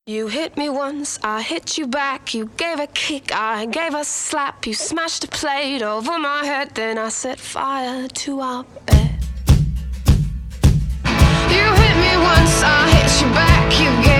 You hit me once, I hit you back. You gave a kick, I gave a slap. You smashed a plate over my head, then I set fire to our bed. You hit me once, I hit you back. You gave